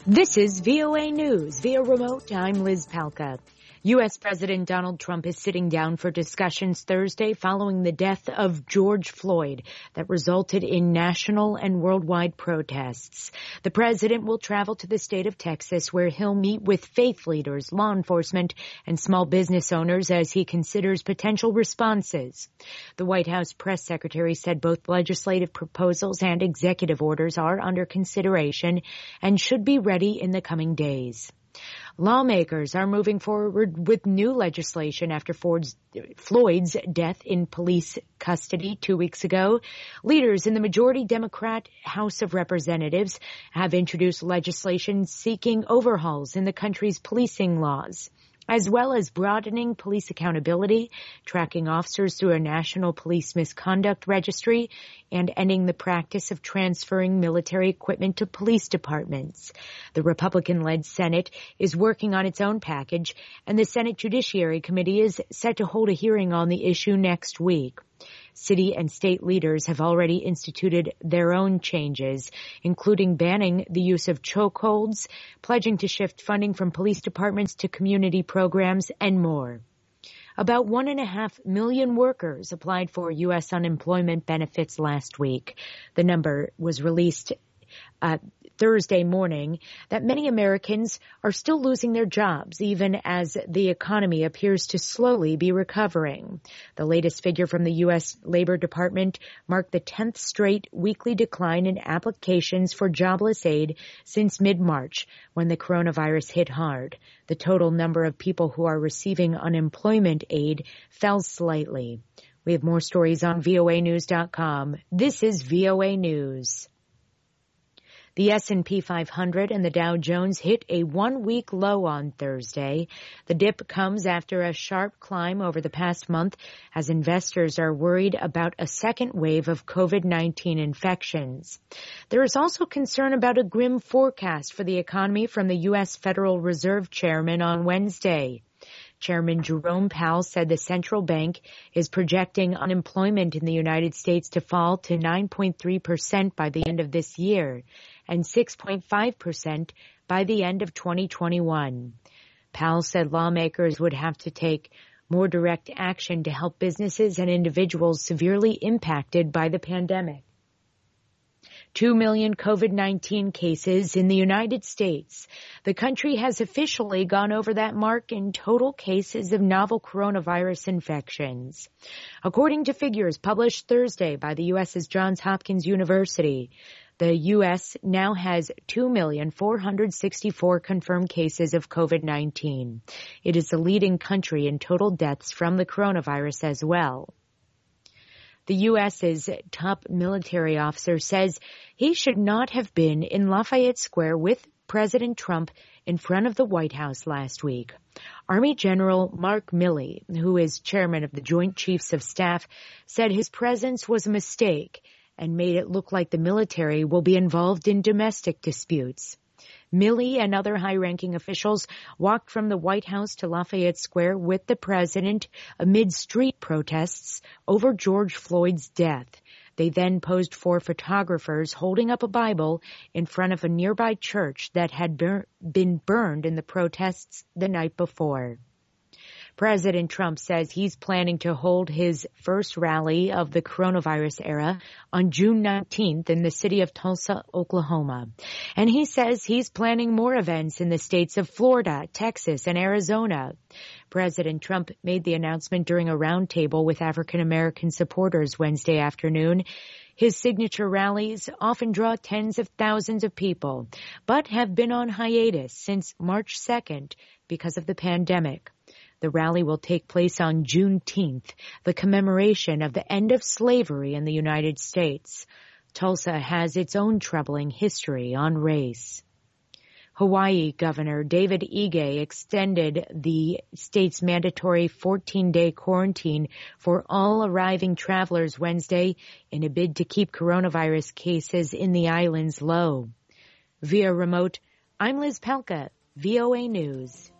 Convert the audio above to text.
This is VOA News. Via remote, I'm Liz Palka. U.S. President Donald Trump is sitting down for discussions Thursday following the death of George Floyd that resulted in national and worldwide protests. The president will travel to the state of Texas, where he'll meet with faith leaders, law enforcement, and small business owners as he considers potential responses. The White House press secretary said both legislative proposals and executive orders are under consideration and should be ready in the coming days. Lawmakers are moving forward with new legislation after Floyd's death in police custody 2 weeks ago. Leaders in the majority Democrat House of Representatives have introduced legislation seeking overhauls in the country's policing laws, as well as broadening police accountability, tracking officers through a national police misconduct registry, and ending the practice of transferring military equipment to police departments. The Republican-led Senate is working on its own package, and the Senate Judiciary Committee is set to hold a hearing on the issue next week. City and state leaders have already instituted their own changes, including banning the use of chokeholds, pledging to shift funding from police departments to community programs, and more. About 1.5 million workers applied for U.S. unemployment benefits last week. The number was released Thursday morning. That many Americans are still losing their jobs, even as the economy appears to slowly be recovering. The latest figure from the U.S. Labor Department marked the 10th straight weekly decline in applications for jobless aid since mid-March, when the coronavirus hit hard. The total number of people who are receiving unemployment aid fell slightly. We have more stories on voanews.com. This is VOA News. The S&P 500 and the Dow Jones hit a one-week low on Thursday. The dip comes after a sharp climb over the past month as investors are worried about a second wave of COVID-19 infections. There is also concern about a grim forecast for the economy from the U.S. Federal Reserve Chairman on Wednesday. Chairman Jerome Powell said the central bank is projecting unemployment in the United States to fall to 9.3% by the end of this year and 6.5% by the end of 2021. Powell said lawmakers would have to take more direct action to help businesses and individuals severely impacted by the pandemic. 2 million COVID-19 cases in the United States. The country has officially gone over that mark in total cases of novel coronavirus infections. According to figures published Thursday by the U.S.'s Johns Hopkins University, the U.S. now has 2,464,000 confirmed cases of COVID-19. It is the leading country in total deaths from the coronavirus as well. The U.S.'s top military officer says he should not have been in Lafayette Square with President Trump in front of the White House last week. Army General Mark Milley, who is chairman of the Joint Chiefs of Staff, said his presence was a mistake and made it look like the military will be involved in domestic disputes. Milley and other high-ranking officials walked from the White House to Lafayette Square with the president amid street protests over George Floyd's death. They then posed for photographers holding up a Bible in front of a nearby church that had been burned in the protests the night before. President Trump says he's planning to hold his first rally of the coronavirus era on June 19th in the city of Tulsa, Oklahoma. And he says he's planning more events in the states of Florida, Texas, and Arizona. President Trump made the announcement during a roundtable with African-American supporters Wednesday afternoon. His signature rallies often draw tens of thousands of people, but have been on hiatus since March 2nd because of the pandemic. The rally will take place on Juneteenth, the commemoration of the end of slavery in the United States. Tulsa has its own troubling history on race. Hawaii Governor David Ige extended the state's mandatory 14-day quarantine for all arriving travelers Wednesday in a bid to keep coronavirus cases in the islands low. Via remote, I'm Liz Palka, VOA News.